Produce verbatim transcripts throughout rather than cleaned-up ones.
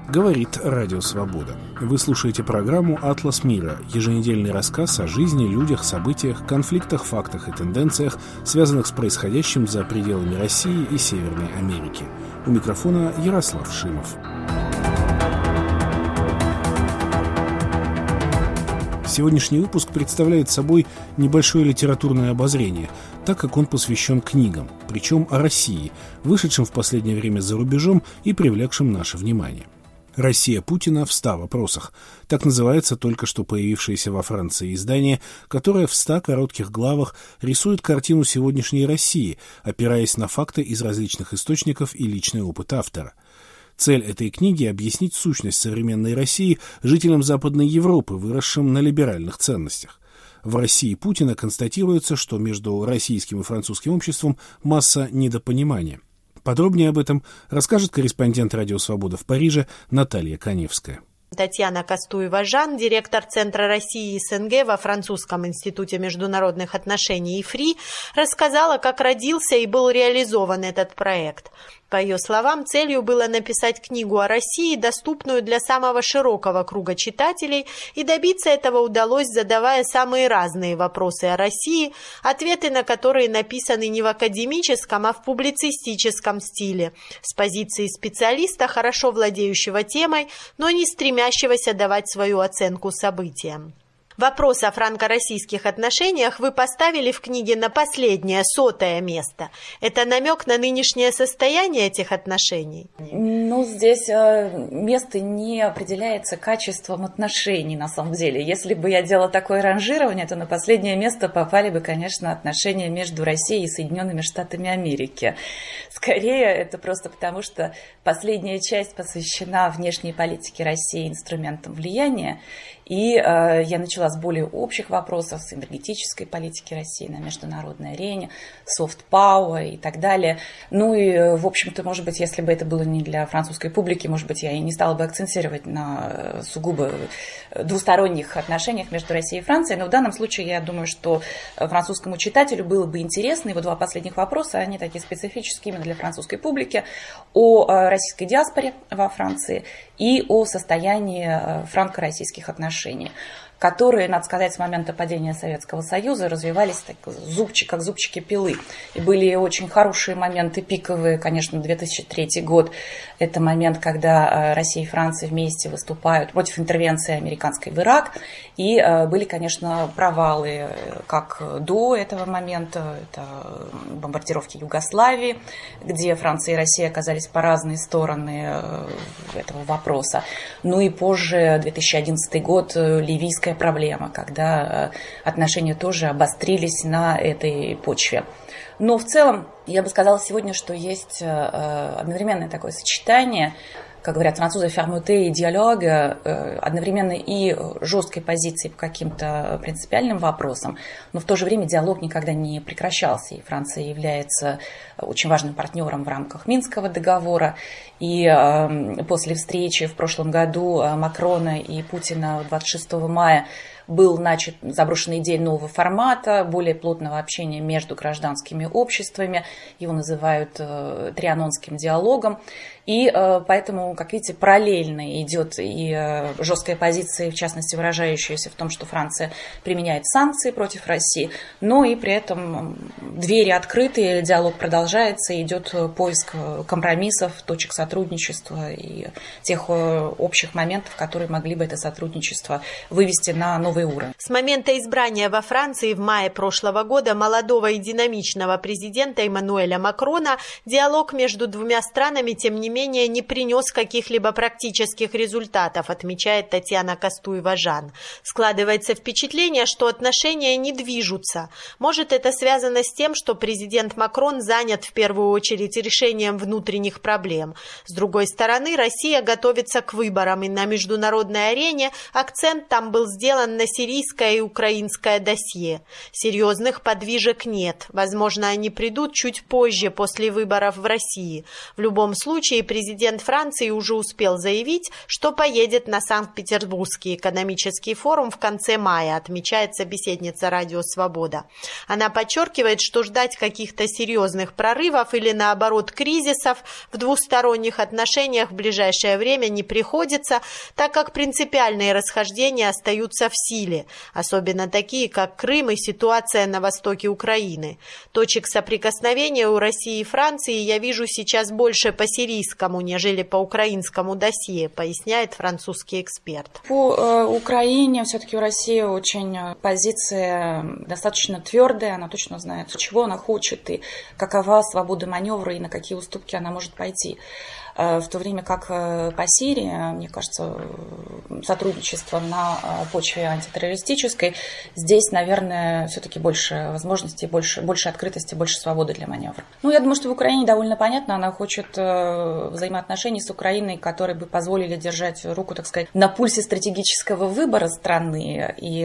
Говорит Радио Свобода. Вы слушаете программу «Атлас мира», еженедельный рассказ о жизни, людях, событиях, конфликтах, фактах и тенденциях, связанных с происходящим за пределами России и Северной Америки. У микрофона Ярослав Шимов. Сегодняшний выпуск представляет собой небольшое литературное обозрение, так как он посвящен книгам, причем о России, вышедшим в последнее время за рубежом и привлекшим наше внимание. «Россия Путина в ста вопросах». Так называется только что появившееся во Франции издание, которое в ста коротких главах рисует картину сегодняшней России, опираясь на факты из различных источников и личный опыт автора. Цель этой книги — объяснить сущность современной России жителям Западной Европы, выросшим на либеральных ценностях. В «России Путина» констатируется, что между российским и французским обществом масса недопонимания. Подробнее об этом расскажет корреспондент «Радио Свобода» в Париже Наталья Каневская. Татьяна Кастуева-Жан, директор Центра России и СНГ во Французском институте международных отношений ИФРИ, рассказала, как родился и был реализован этот проект. По ее словам, целью было написать книгу о России, доступную для самого широкого круга читателей, и добиться этого удалось, задавая самые разные вопросы о России, ответы на которые написаны не в академическом, а в публицистическом стиле, с позиции специалиста, хорошо владеющего темой, но не стремящегося давать свою оценку событиям. Вопрос о франко-российских отношениях вы поставили в книге на последнее, сотое место. Это намек на нынешнее состояние этих отношений? Ну, здесь э, место не определяется качеством отношений, на самом деле. Если бы я делала такое ранжирование, то на последнее место попали бы, конечно, отношения между Россией и Соединенными Штатами Америки. Скорее, это просто потому, что последняя часть посвящена внешней политике России, инструментам влияния. И э, я начала с более общих вопросов, с энергетической политики России на международной арене, soft power и так далее. Ну и, в общем-то, может быть, если бы это было не для французской публики, может быть, я и не стала бы акцентировать на сугубо двусторонних отношениях между Россией и Францией. Но в данном случае я думаю, что французскому читателю было бы интересно, его два последних вопроса, они такие специфические именно для французской публики, о российской диаспоре во Франции и о состоянии франко-российских отношений, которые, надо сказать, с момента падения Советского Союза развивались так, зубчик, как зубчики пилы. И были очень хорошие моменты, пиковые, конечно, две тысячи третий год. Это момент, когда Россия и Франция вместе выступают против интервенции американской в Ирак. И были, конечно, провалы как до этого момента. Это бомбардировки Югославии, где Франция и Россия оказались по разные стороны этого вопроса. Ну и позже, две тысячи одиннадцатый год, ливийская проблема, когда отношения тоже обострились на этой почве. Но в целом, я бы сказала сегодня, что есть одновременное такое сочетание, как говорят французы, fermeté и диалог, одновременно и жесткой позиции по каким-то принципиальным вопросам, но в то же время диалог никогда не прекращался. И Франция является очень важным партнером в рамках Минского договора. И после встречи в прошлом году Макрона и Путина двадцать шестого мая был начат заброшенная идея нового формата, более плотного общения между гражданскими обществами. Его называют э, трианонским диалогом. И э, поэтому, как видите, параллельно идет и э, жесткая позиция, в частности, выражающаяся в том, что Франция применяет санкции против России, но и при этом двери открыты, диалог продолжается, идет поиск компромиссов, точек сотрудничества и тех э, общих моментов, которые могли бы это сотрудничество вывести на новый уровень. С момента избрания во Франции в мае прошлого года молодого и динамичного президента Эммануэля Макрона диалог между двумя странами, тем не менее, не принес каких-либо практических результатов, отмечает Татьяна Кастуева-Жан. Складывается впечатление, что отношения не движутся. Может, это связано с тем, что президент Макрон занят в первую очередь решением внутренних проблем. С другой стороны, Россия готовится к выборам, и на международной арене акцент там был сделан на сирийское и украинское досье. Серьезных подвижек нет. Возможно, они придут чуть позже, после выборов в России. В любом случае, президент Франции уже успел заявить, что поедет на Санкт-Петербургский экономический форум в конце мая, отмечает собеседница «Радио Свобода». Она подчеркивает, что ждать каких-то серьезных прорывов или, наоборот, кризисов в двусторонних отношениях в ближайшее время не приходится, так как принципиальные расхождения остаются в силе, особенно такие, как Крым и ситуация на востоке Украины. Точек соприкосновения у России и Франции я вижу сейчас больше по сирийскому, нежели по украинскому досье, поясняет французский эксперт. По э, Украине все-таки у России очень позиция достаточно твердая, она точно знает, чего она хочет и какова свобода маневра и на какие уступки она может пойти. В то время как по Сирии, мне кажется, сотрудничество на почве антитеррористической, здесь, наверное, все-таки больше возможностей, больше, больше открытости, больше свободы для маневра. Ну, я думаю, что в Украине довольно понятно, она хочет взаимоотношений с Украиной, которые бы позволили держать руку, так сказать, на пульсе стратегического выбора страны. И,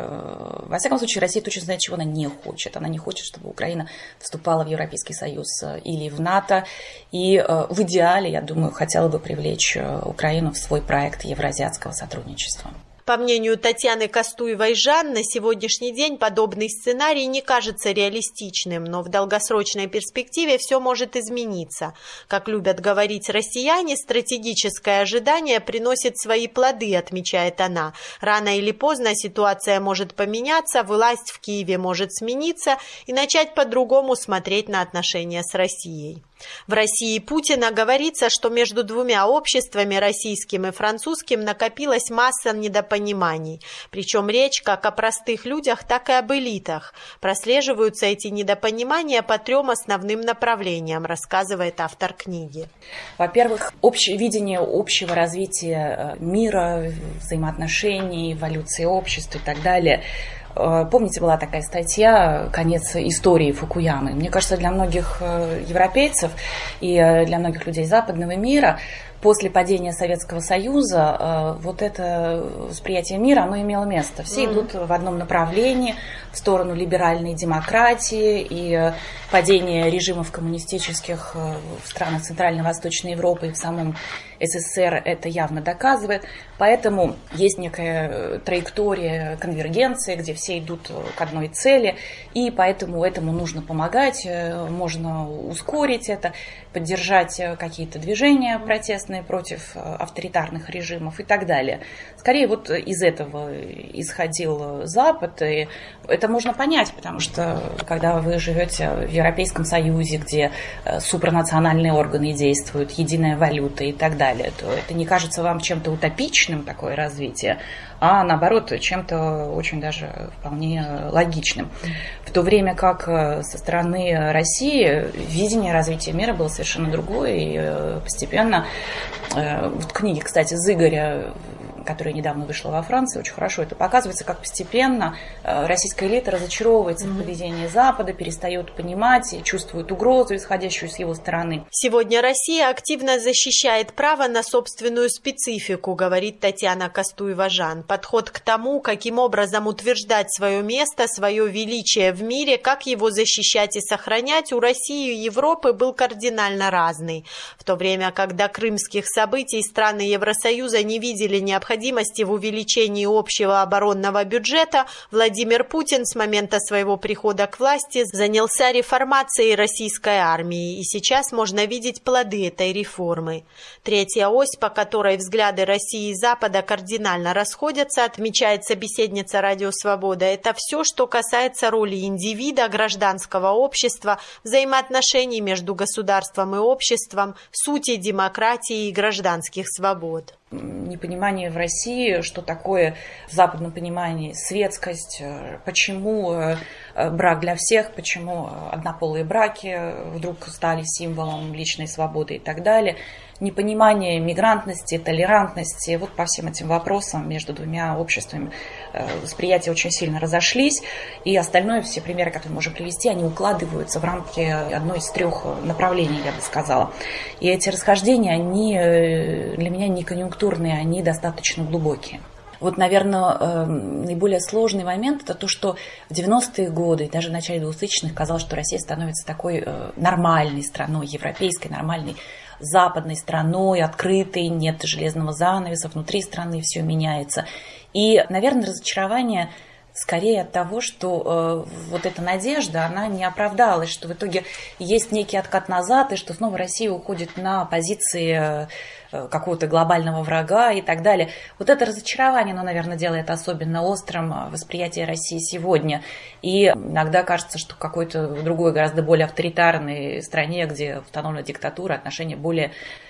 во всяком случае, Россия точно знает, чего она не хочет. Она не хочет, чтобы Украина вступала в Европейский Союз или в НАТО. И в идеале, я думаю, хотела бы привлечь Украину в свой проект евроазиатского сотрудничества. По мнению Татьяны Кастуевой-Жан, на сегодняшний день подобный сценарий не кажется реалистичным, но в долгосрочной перспективе все может измениться. Как любят говорить россияне, стратегическое ожидание приносит свои плоды, отмечает она. Рано или поздно ситуация может поменяться, власть в Киеве может смениться и начать по-другому смотреть на отношения с Россией. В России Путина говорится, что между двумя обществами, российским и французским, накопилась масса недопониманий. Причем речь как о простых людях, так и об элитах. Прослеживаются эти недопонимания по трем основным направлениям, рассказывает автор книги. Во-первых, общее видение общего развития мира, взаимоотношений, эволюции общества и так далее. Помните, была такая статья «Конец истории Фукуямы». Мне кажется, для многих европейцев и для многих людей западного мира после падения Советского Союза вот это восприятие мира, оно имело место. Все mm-hmm. идут в одном направлении, в сторону либеральной демократии, и падение режимов коммунистических в странах Центрально-Восточной Европы и в самом СССР это явно доказывает. Поэтому есть некая траектория конвергенции, где все идут к одной цели, и поэтому этому нужно помогать, можно ускорить это, поддержать какие-то движения протестные против авторитарных режимов и так далее. Скорее вот из этого исходил Запад, и это можно понять, потому что когда вы живете в Европейском Союзе, где супранациональные органы действуют, единая валюта и так далее, то это не кажется вам чем-то утопичным, такое развитие, а наоборот, чем-то очень даже вполне логичным. В то время как со стороны России видение развития мира было совершенно другое, и постепенно, в книге, кстати, Зыгоря, которая недавно вышла во Франции, очень хорошо это показывается, как постепенно российская элита разочаровывается mm-hmm. в поведении Запада, перестает понимать и чувствует угрозу, исходящую с его стороны. Сегодня Россия активно защищает право на собственную специфику, говорит Татьяна Кастуева-Жан. Подход к тому, каким образом утверждать свое место, свое величие в мире, как его защищать и сохранять, у России и Европы был кардинально разный. В то время как до крымских событий страны Евросоюза не видели необходимости в увеличении общего оборонного бюджета, Владимир Путин с момента своего прихода к власти занялся реформацией российской армии, и сейчас можно видеть плоды этой реформы. Третья ось, по которой взгляды России и Запада кардинально расходятся, отмечает собеседница «Радио Свобода», это все, что касается роли индивида, гражданского общества, взаимоотношений между государством и обществом, сути демократии и гражданских свобод. Непонимание в России, что такое в западном понимании светскость, почему брак для всех, почему однополые браки вдруг стали символом личной свободы и так далее. Непонимание мигрантности, толерантности, вот по всем этим вопросам между двумя обществами восприятия очень сильно разошлись, и остальное, все примеры, которые мы можем привести, они укладываются в рамки одной из трех направлений, я бы сказала. И эти расхождения, они для меня не конъюнктурные, они достаточно глубокие. Вот, наверное, наиболее сложный момент – это то, что в девяностые годы, даже в начале двухтысячных казалось, что Россия становится такой нормальной страной, европейской, нормальной, западной страной, открытой, нет железного занавеса, внутри страны все меняется. И, наверное, разочарование скорее от того, что э, вот эта надежда, она не оправдалась, что в итоге есть некий откат назад, и что снова Россия уходит на позиции э, какого-то глобального врага и так далее. Вот это разочарование, оно, наверное, делает особенно острым восприятие России сегодня. И иногда кажется, что в какой-то другой, гораздо более авторитарной стране, где установлена диктатура, отношения более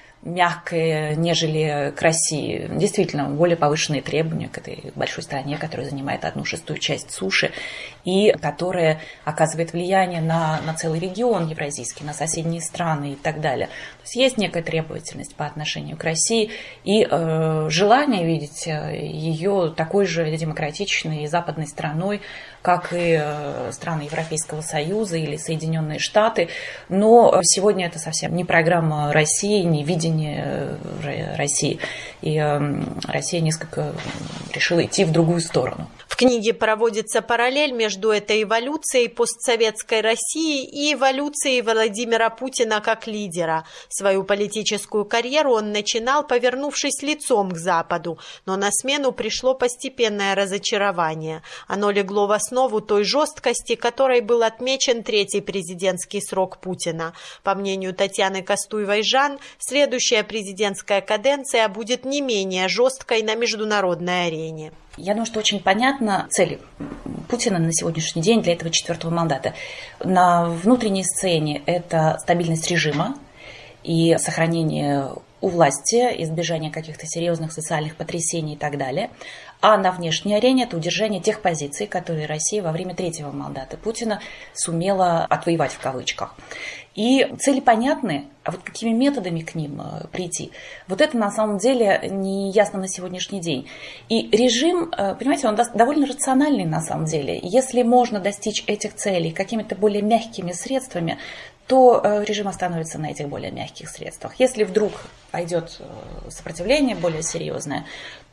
мягкое, нежели к России. Действительно, более повышенные требования к этой большой стране, которая занимает одну шестую часть суши и которая оказывает влияние на, на целый регион евразийский, на соседние страны и так далее. То есть есть некая требовательность по отношению к России и э, желание видеть ее такой же демократичной и западной страной, как и страны Европейского Союза или Соединенные Штаты. Но сегодня это совсем не программа России, не видение России. И Россия несколько решила идти в другую сторону. В книге проводится параллель между этой эволюцией постсоветской России и эволюцией Владимира Путина как лидера. Свою политическую карьеру он начинал, повернувшись лицом к Западу, но на смену пришло постепенное разочарование. Оно легло в основу той жесткости, которой был отмечен третий президентский срок Путина. По мнению Татьяны Костуевой-Жан, следующая президентская каденция будет не менее жесткой на международной арене. Я думаю, что очень понятна цель Путина на сегодняшний день для этого четвертого мандата. На внутренней сцене это стабильность режима и сохранение у власти, избежание каких-то серьезных социальных потрясений и так далее. А на внешней арене это удержание тех позиций, которые Россия во время третьего мандата Путина сумела отвоевать в кавычках. И цели понятны, а вот какими методами к ним прийти, вот это на самом деле не ясно на сегодняшний день. И режим, понимаете, он довольно рациональный на самом деле. Если можно достичь этих целей какими-то более мягкими средствами, то режим остановится на этих более мягких средствах. Если вдруг пойдет сопротивление более серьезное,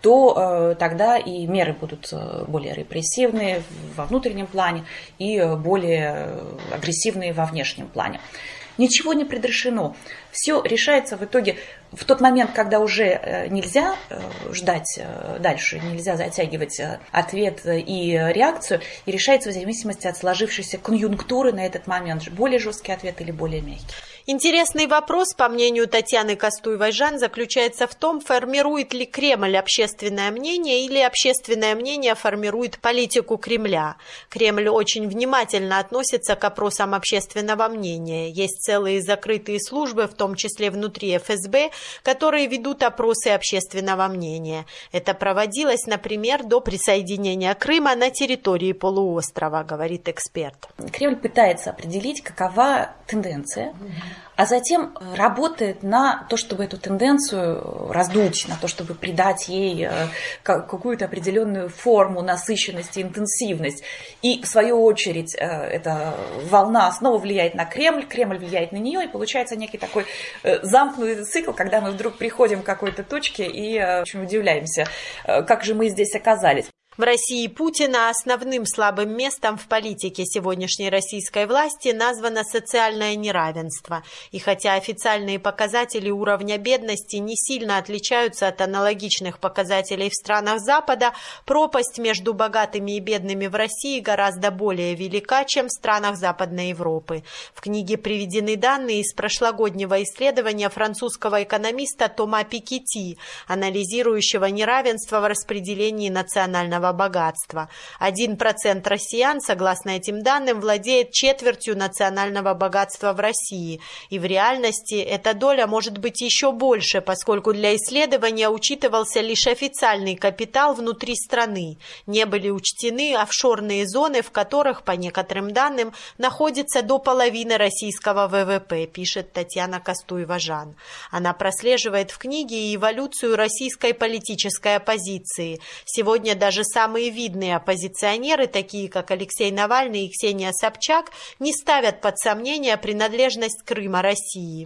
то тогда и меры будут более репрессивные во внутреннем плане и более агрессивные во внешнем плане. Ничего не предрешено. Все решается в итоге в тот момент, когда уже нельзя ждать дальше, нельзя затягивать ответ и реакцию, и решается в зависимости от сложившейся конъюнктуры на этот момент, более жесткий ответ или более мягкий. Интересный вопрос, по мнению Татьяны Костуевой-Жан, заключается в том, формирует ли Кремль общественное мнение или общественное мнение формирует политику Кремля. Кремль очень внимательно относится к опросам общественного мнения. Есть целые закрытые службы, в том числе внутри эф эс бэ, которые ведут опросы общественного мнения. Это проводилось, например, до присоединения Крыма на территории полуострова, говорит эксперт. Кремль пытается определить, какова тенденция, а затем работает на то, чтобы эту тенденцию раздуть, на то, чтобы придать ей какую-то определенную форму, насыщенность и интенсивность. И, в свою очередь, эта волна снова влияет на Кремль, Кремль влияет на нее, и получается некий такой замкнутый цикл, когда мы вдруг приходим к какой-то точке и очень удивляемся, как же мы здесь оказались. В России Путина основным слабым местом в политике сегодняшней российской власти названо социальное неравенство. И хотя официальные показатели уровня бедности не сильно отличаются от аналогичных показателей в странах Запада, пропасть между богатыми и бедными в России гораздо более велика, чем в странах Западной Европы. В книге приведены данные из прошлогоднего исследования французского экономиста Тома Пикетти, анализирующего неравенство в распределении национального богатства. Один процент россиян, согласно этим данным, владеет четвертью национального богатства в России. И в реальности эта доля может быть еще больше, поскольку для исследования учитывался лишь официальный капитал внутри страны. Не были учтены офшорные зоны, в которых, по некоторым данным, находится до половины российского вэ вэ пэ, пишет Татьяна Костуева-Жан. Она прослеживает в книге эволюцию российской политической оппозиции. Сегодня даже самые видные оппозиционеры, такие как Алексей Навальный и Ксения Собчак, не ставят под сомнение принадлежность Крыма России.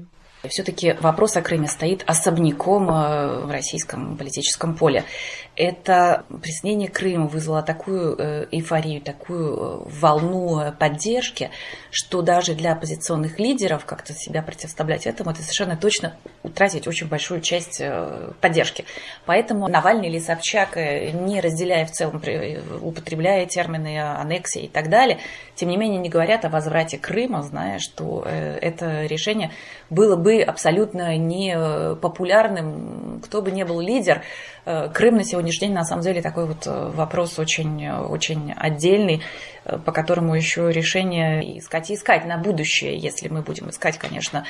Все-таки вопрос о Крыме стоит особняком в российском политическом поле. Это присоединение Крыма вызвало такую эйфорию, такую волну поддержки, что даже для оппозиционных лидеров как-то себя противоставлять этому, это совершенно точно утратить очень большую часть поддержки. Поэтому Навальный или Собчак, не разделяя в целом, употребляя термины аннексии и так далее, тем не менее не говорят о возврате Крыма, зная, что это решение было бы абсолютно непопулярным, кто бы ни был лидер. Крым на сегодняшний день, на самом деле, такой вот вопрос очень, очень отдельный, по которому еще решение искать и искать на будущее, если мы будем искать, конечно,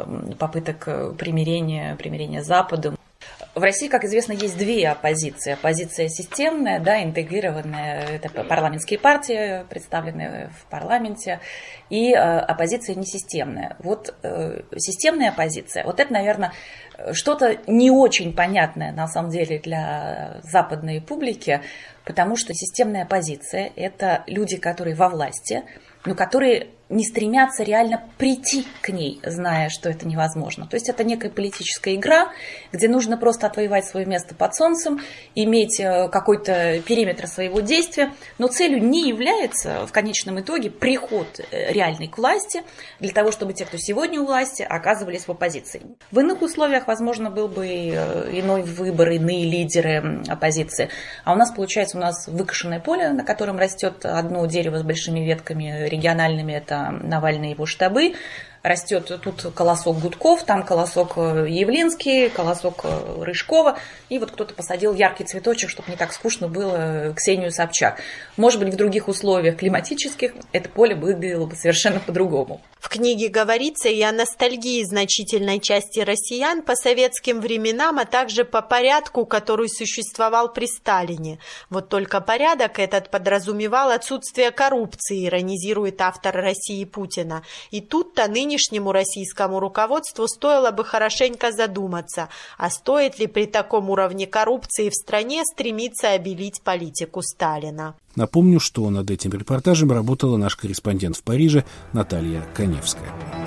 попыток примирения, примирения с Западом. В России, как известно, есть две оппозиции. Оппозиция системная, да, интегрированная, это парламентские партии, представленные в парламенте, и оппозиция несистемная. Вот системная оппозиция, вот это, наверное, что-то не очень понятное, на самом деле, для западной публики, потому что системная оппозиция – это люди, которые во власти, но которые не стремятся реально прийти к ней, зная, что это невозможно. То есть это некая политическая игра, где нужно просто отвоевать свое место под солнцем, иметь какой-то периметр своего действия, но целью не является в конечном итоге приход реальный к власти, для того, чтобы те, кто сегодня у власти, оказывались в оппозиции. В иных условиях, возможно, был бы иной выбор, иные лидеры оппозиции. А у нас, получается, у нас выкошенное поле, на котором растет одно дерево с большими ветками региональными, это Навальный и его штабы. Растет тут колосок Гудков, там колосок Явлинский, колосок Рыжкова. И вот кто-то посадил яркий цветочек, чтобы не так скучно было, Ксению Собчак. Может быть, в других условиях климатических это поле выглядело бы совершенно по-другому. В книге говорится и о ностальгии значительной части россиян по советским временам, а также по порядку, который существовал при Сталине. Вот только порядок этот подразумевал отсутствие коррупции, иронизирует автор России Путина. И тут-то нынешнему российскому руководству стоило бы хорошенько задуматься, а стоит ли при таком уровне коррупции в стране стремиться обелить политику Сталина. Напомню, что над этим репортажем работала наш корреспондент в Париже Наталья Коневская.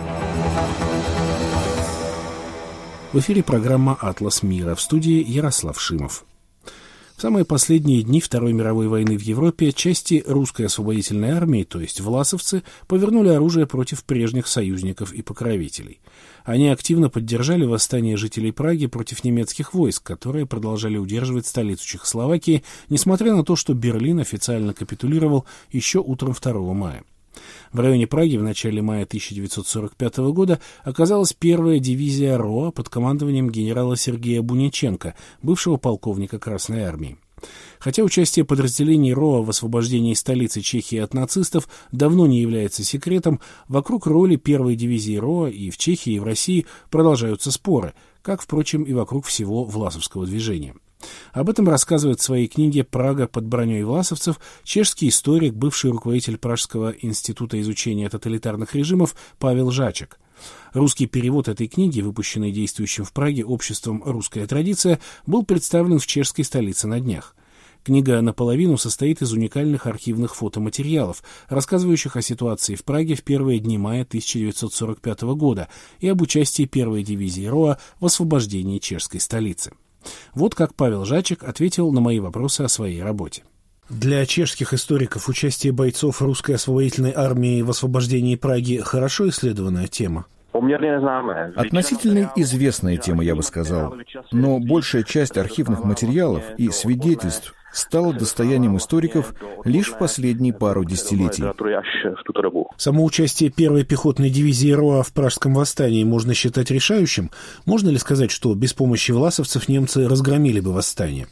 В эфире программа «Атлас мира», в студии Ярослав Шимов. В самые последние дни Второй мировой войны в Европе части русской освободительной армии, то есть власовцы, повернули оружие против прежних союзников и покровителей. Они активно поддержали восстание жителей Праги против немецких войск, которые продолжали удерживать столицу Чехословакии, несмотря на то, что Берлин официально капитулировал еще утром второго мая. В районе Праги в начале мая тысяча девятьсот сорок пятого года оказалась первая дивизия РОА под командованием генерала Сергея Буниченко, бывшего полковника Красной армии. Хотя участие подразделений РОА в освобождении столицы Чехии от нацистов давно не является секретом, вокруг роли первой дивизии РОА и в Чехии, и в России продолжаются споры, как, впрочем, и вокруг всего власовского движения. Об этом рассказывает в своей книге «Прага под броней власовцев» чешский историк, бывший руководитель Пражского института изучения тоталитарных режимов Павел Жачек. Русский перевод этой книги, выпущенный действующим в Праге обществом «Русская традиция», был представлен в чешской столице на днях. Книга наполовину состоит из уникальных архивных фотоматериалов, рассказывающих о ситуации в Праге в первые дни мая тысяча девятьсот сорок пятого года и об участии первой дивизии РОА в освобождении чешской столицы. Вот как Павел Жачек ответил на мои вопросы о своей работе. Для чешских историков участие бойцов русской освободительной армии в освобождении Праги хорошо исследованная тема? Относительно известная тема, я бы сказал, но большая часть архивных материалов и свидетельств стала достоянием историков лишь в последние пару десятилетий. Само участие первой пехотной дивизии РОА в Пражском восстании можно считать решающим? Можно ли сказать, что без помощи власовцев немцы разгромили бы восстание?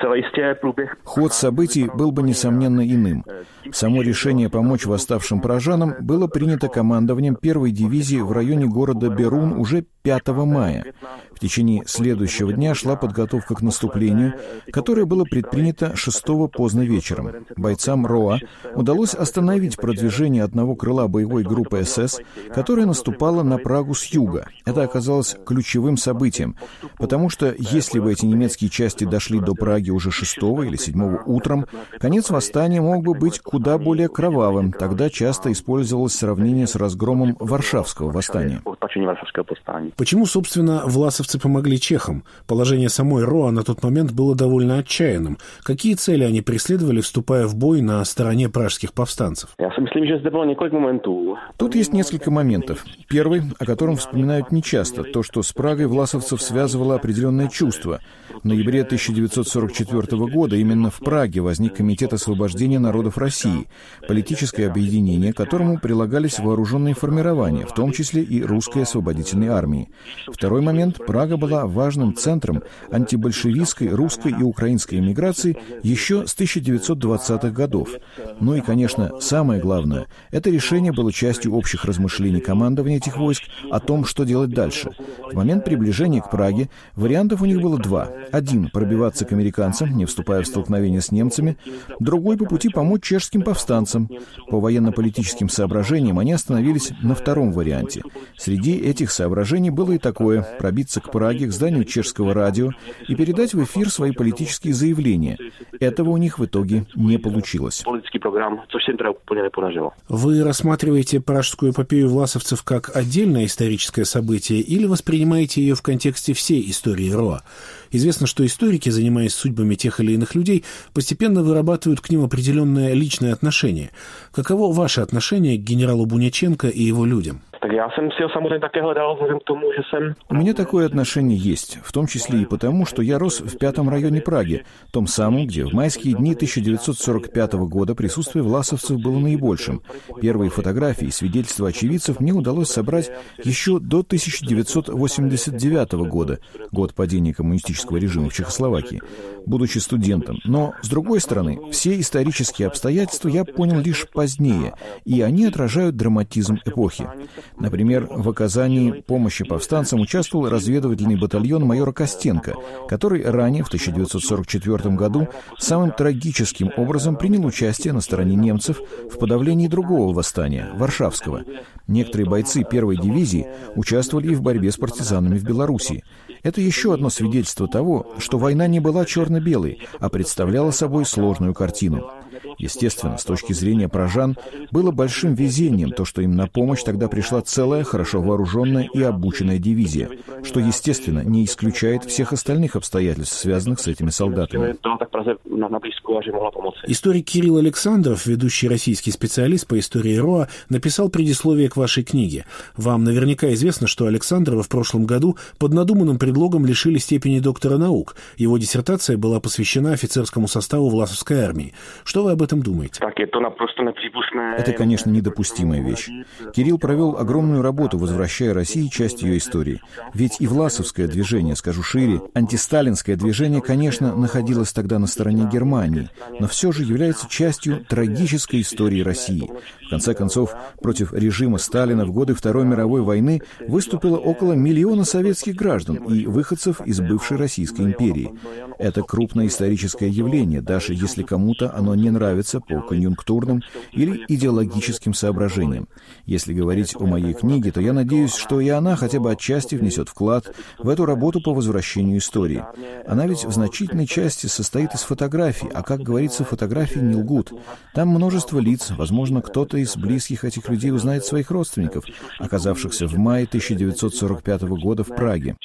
Ход событий был бы, несомненно, иным. Само решение помочь восставшим пражанам было принято командованием первой дивизии в районе города Берун уже пятого мая. В течение следующего дня шла подготовка к наступлению, которое было предпринято шестого поздно вечером. Бойцам РОА удалось остановить продвижение одного крыла боевой группы СС, которая наступала на Прагу с юга. Это оказалось ключевым событием, потому что если бы эти немецкие части дошли до Праги уже шестого или седьмого утром, конец восстания мог бы быть куда более кровавым. Тогда часто использовалось сравнение с разгромом Варшавского восстания. Почему, собственно, власовцы помогли чехам? Положение самой РОА на тот момент было довольно отчаянным. Какие цели они преследовали, вступая в бой на стороне пражских повстанцев? Тут есть несколько моментов. Первый, о котором вспоминают нечасто, то, что с Прагой власовцев связывало определенное чувство. В ноябре тысяча девятьсот сорок четвёртого года именно в Праге возник Комитет освобождения народов России, политическое объединение, к которому прилагались вооруженные формирования, в том числе и русской освободительной армии. Второй момент. Прага была важным центром антибольшевистской русской и украинской эмиграции еще с тысяча девятьсот двадцатых годов. Ну и, конечно, самое главное, это решение было частью общих размышлений командования этих войск о том, что делать дальше. В момент приближения к Праге вариантов у них было два. Один — пробиваться к американцам, не вступая в столкновение с немцами. Другой — по пути помочь чешским повстанцам. По военно-политическим соображениям они остановились на втором варианте. Среди этих соображений было и такое — пробиться к Праге, к зданию чешского радио и передать в эфир свои политические заявления. Этого у них в итоге не получилось. Вы рассматриваете пражскую эпопею власовцев как отдельное историческое событие или воспринимаете ее в контексте всей истории РОА? Известно, что историки, занимаясь судьбами тех или иных людей, постепенно вырабатывают к ним определенное личное отношение. Каково ваше отношение к генералу Буняченко и его людям? У меня такое отношение есть, в том числе и потому, что я рос в пятом районе Праги, том самом, где в майские дни тысяча девятьсот сорок пятого года присутствие власовцев было наибольшим. Первые фотографии, свидетельства очевидцев мне удалось собрать еще до тысяча девятьсот восемьдесят девятого года, год падения коммунистического режима в Чехословакии, будучи студентом. Но, с другой стороны, все исторические обстоятельства я понял лишь позднее, и они отражают драматизм эпохи. Например, в оказании помощи повстанцам участвовал разведывательный батальон майора Костенко, который ранее, в тысяча девятьсот сорок четвёртом году, самым трагическим образом принял участие на стороне немцев в подавлении другого восстания, Варшавского. Некоторые бойцы первой дивизии участвовали и в борьбе с партизанами в Белоруссии. Это еще одно свидетельство того, что война не была черно-белой, а представляла собой сложную картину. Естественно, с точки зрения пражан, было большим везением то, что им на помощь тогда пришла целая, хорошо вооруженная и обученная дивизия, что, естественно, не исключает всех остальных обстоятельств, связанных с этими солдатами. Историк Кирилл Александров, ведущий российский специалист по истории РОА, написал предисловие к вашей книге. Вам наверняка известно, что Александрова в прошлом году под надуманным предлогом лишили степени доктора наук. Его диссертация была посвящена офицерскому составу власовской армии. Что вы об этом думаете? Это, конечно, недопустимая вещь. Кирилл провел огромную работу, возвращая России часть ее истории. Ведь и власовское движение, скажу шире, антисталинское движение, конечно, находилось тогда на стороне Германии, но все же является частью трагической истории России. В конце концов, против режима Сталина в годы Второй мировой войны выступило около миллиона советских граждан и выходцев из бывшей Российской империи. Это крупное историческое явление, даже если кому-то оно не нравится по конъюнктурным или идеологическим соображениям. Если говорить о моей книге, то я надеюсь, что и она хотя бы отчасти внесет вклад в эту работу по возвращению истории. Она ведь в значительной части состоит из фотографий, а, как говорится, фотографии не лгут. Там множество лиц, возможно, кто-то из близких этих людей узнает своих родственников, оказавшихся в мае тысяча девятьсот сорок пятого года в Праге.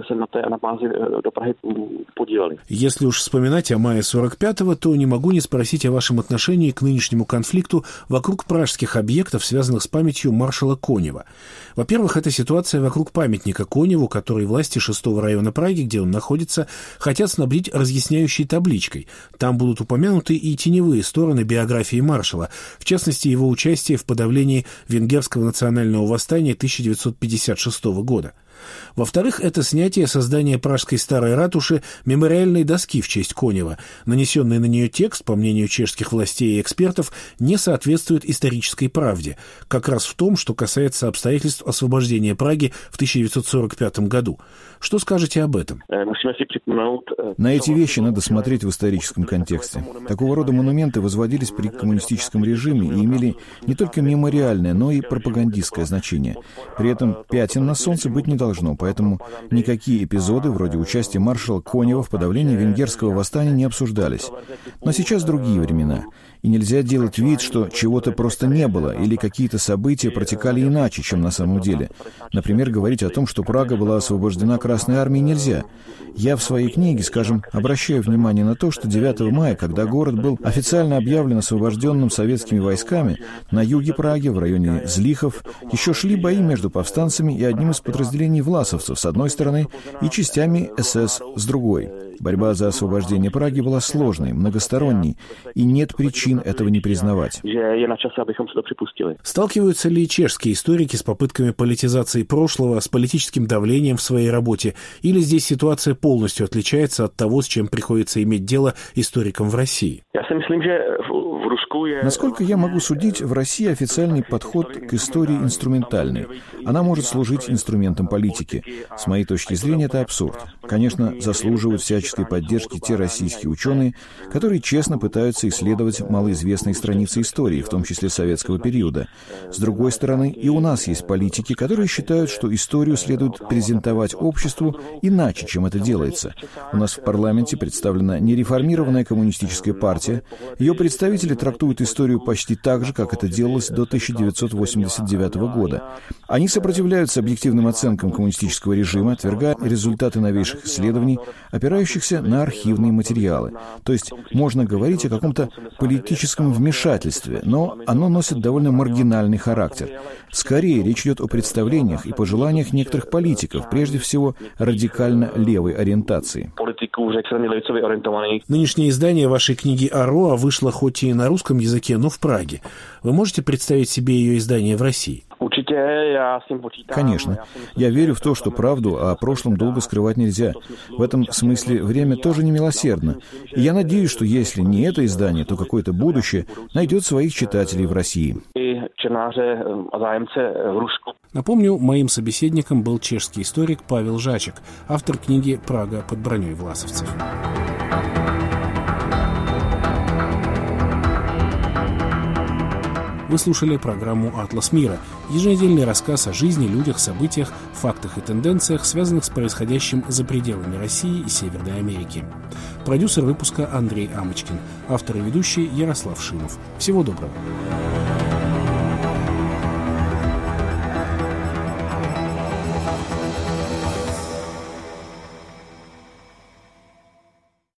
Если уж вспоминать о мае сорок пятого, то не могу не спросить о вашем отношении к нынешнему конфликту вокруг пражских объектов, связанных с памятью маршала Конева. Во-первых, это ситуация вокруг памятника Коневу, который власти шестого района Праги, где он находится, хотят снабдить разъясняющей табличкой. Там будут упомянуты и теневые стороны биографии маршала, в частности, его участие в подавлении венгерского национального восстания тысяча девятьсот пятьдесят шестого года. Во-вторых, это снятие создания пражской старой ратуши мемориальной доски в честь Конева. Нанесенный на нее текст, по мнению чешских властей и экспертов, не соответствует исторической правде, как раз в том, что касается обстоятельств освобождения Праги в тысяча девятьсот сорок пятом году. Что скажете об этом? На эти вещи надо смотреть в историческом контексте. Такого рода монументы возводились при коммунистическом режиме и имели не только мемориальное, но и пропагандистское значение. При этом пятен на солнце быть не должно. должно, поэтому никакие эпизоды, вроде участия маршала Конева в подавлении венгерского восстания, не обсуждались. Но сейчас другие времена, и нельзя делать вид, что чего-то просто не было, или какие-то события протекали иначе, чем на самом деле. Например, говорить о том, что Прага была освобождена Красной Армией, нельзя. Я в своей книге, скажем, обращаю внимание на то, что девятого мая, когда город был официально объявлен освобожденным советскими войсками, на юге Праги, в районе Злихов, еще шли бои между повстанцами и одним из подразделений власовцев с одной стороны и частями эс эс с другой. Борьба за освобождение Праги была сложной, многосторонней, и нет причин этого не признавать. Сталкиваются ли чешские историки с попытками политизации прошлого, с политическим давлением в своей работе, или здесь ситуация полностью отличается от того, с чем приходится иметь дело историкам в России? Насколько я могу судить, в России официальный подход к истории инструментальный. Она может служить инструментом политики. С моей точки зрения, это абсурд. Конечно, заслуживают всяческой поддержки те российские ученые, которые честно пытаются исследовать малоизвестные страницы истории, в том числе советского периода. С другой стороны, и у нас есть политики, которые считают, что историю следует презентовать обществу иначе, чем это делается. У нас в парламенте представлена нереформированная коммунистическая партия. Ее представители трактуют историю почти так же, как это делалось до тысяча девятьсот восемьдесят девятого года. Они сопротивляются объективным оценкам коммунистического режима, отвергая результаты новейших исследований, опирающихся на архивные материалы. То есть можно говорить о каком-то политическом вмешательстве, но оно носит довольно маргинальный характер. Скорее, речь идет о представлениях и пожеланиях некоторых политиков, прежде всего радикально левой ориентации. Нынешнее издание вашей книги «Ароа» вышло хоть и на русском языке, но в Праге. Вы можете представить себе ее издание в России? Конечно. Я верю в то, что правду о прошлом долго скрывать нельзя. В этом смысле время тоже не милосердно. И я надеюсь, что если не это издание, то какое-то будущее найдет своих читателей в России. Напомню, моим собеседником был чешский историк Павел Жачек, автор книги «Прага под броней власовцев». Вы слушали программу «Атлас мира», еженедельный рассказ о жизни, людях, событиях, фактах и тенденциях, связанных с происходящим за пределами России и Северной Америки. Продюсер выпуска Андрей Амочкин, автор и ведущий Ярослав Шимов. Всего доброго.